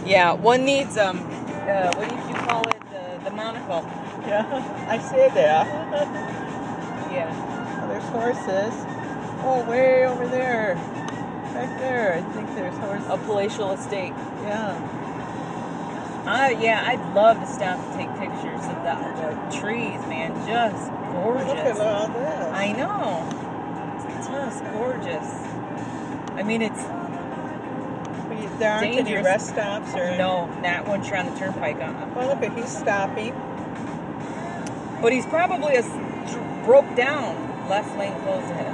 Yeah, one needs what did you call it? The monocle. Yeah, I say that. Yeah. Oh, there's horses. Oh, way over there. Back there, I think there's horses. A palatial estate. Yeah. Yeah, I'd love to stop and take pictures of the trees, man. Just gorgeous. Look at all this. I know. It's just gorgeous. I mean, it's there aren't any dangerous. rest stops or No, not once you're on the turnpike. Well, look, he's stopping. But he's probably broke down. Left lane closed ahead.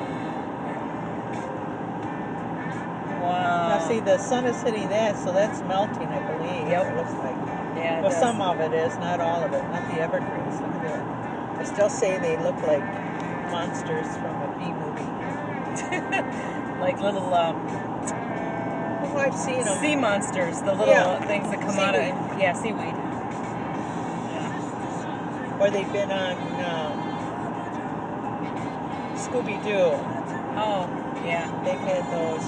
Wow. Now, see, the sun is hitting that, so that's melting, I believe. Yep. It looks like. Yeah. Well, some of it is, not all of it. Not the evergreens. Look at that. I still say they look like monsters from a B movie. Like little Oh, I've seen them. sea monsters, the little things that come out of seaweed. Or they've been on Scooby-Doo. Oh, yeah. They've had those.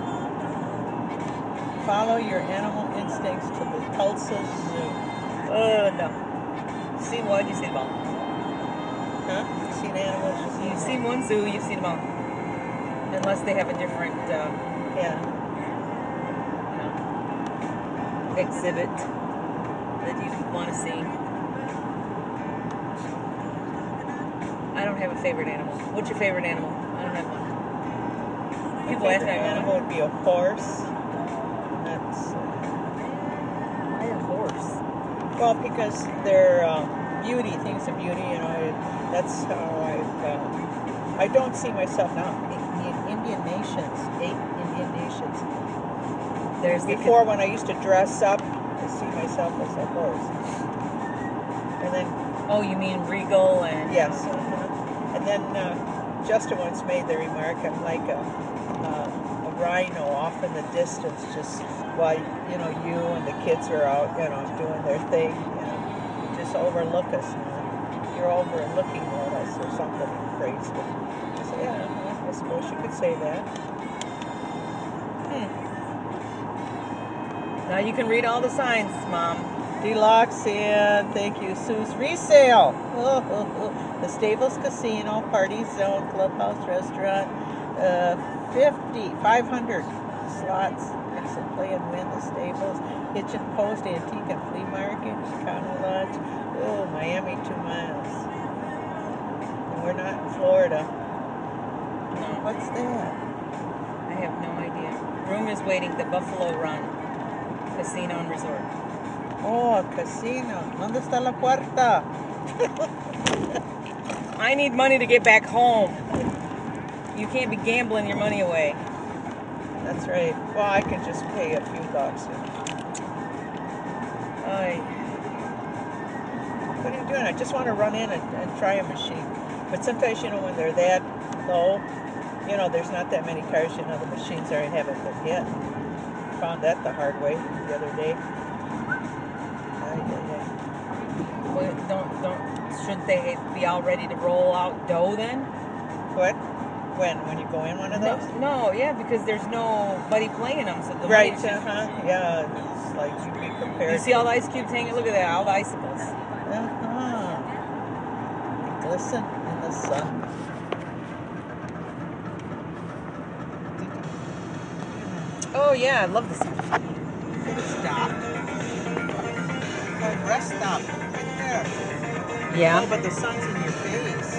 Follow your animal instincts to the Tulsa Zoo. No. See what? You see them all. Huh? You've seen animals? You've seen one zoo, you've seen them all. Unless they have a different exhibit that you want to see. I don't have a favorite animal. What's your favorite animal? I don't have one. People ask me. My animal would be a horse. That's why a horse? Well, because they're beauty, things of beauty. You know, that's how I don't see myself now. Indian nations, 8 Indian nations. There's before when I used to dress up, I see myself as a horse. And then. Oh, you mean regal and. Yes. And then Justin once made the remark, I'm like a rhino off in the distance, just while you and the kids are out, doing their thing. You just overlook us. You're overlooking at us or something crazy. I say, yeah, I suppose you could say that. Now you can read all the signs, Mom. Deluxe in, thank you, Sue's resale. The Stables Casino, Party Zone, Clubhouse Restaurant, 500 slots. Exit play and win the Stables. Hitchin Post, Antique and Flea Market, Chicano Lodge. Oh, Miami, 2 miles. And we're not in Florida. No. What's that? I have no idea. Room is waiting, the Buffalo Run Casino and Resort. Oh, casino. ¿Dónde está la puerta? I need money to get back home. You can't be gambling your money away. That's right. Well, I can just pay a few bucks. What are you doing? I just want to run in and try a machine. But sometimes, when they're that low, there's not that many cars. The machines already haven't been hit. Found that the hard way the other day. Shouldn't they be all ready to roll out dough then? What? When you go in one of those? No, yeah, because there's nobody playing them. So the right, yeah, it's like you be prepared. You see all the ice cubes hanging? Look at that, all the icicles. They glisten in the sun. Oh yeah, I love this. Stop. Rest stop. Right there. Yeah. Oh, but the sun's in your face.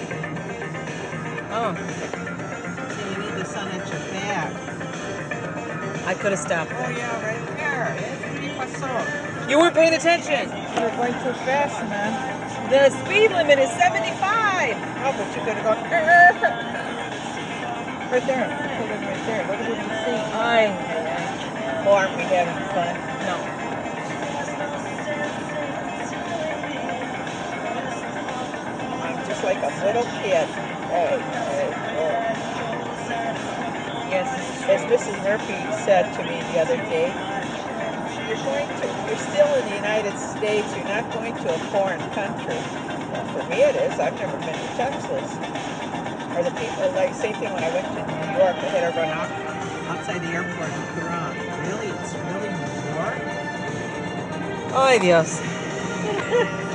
Oh. So you need the sun at your back. I could have stopped. Oh yeah, right there. You weren't paying attention. You're going too fast, man. The speed limit is 75. Oh, but you could have gone right there. Put it right there. What did you see? Oh, aren't we having fun? No. Like a little kid. Hey. Yes. As Mrs. Murphy said to me the other day, you're still in the United States, you're not going to a foreign country. Well, for me it is. I've never been to Texas. Or the people, same thing when I went to New York, I had to run outside the airport and look around. Really? It's really New York? Ay, Dios.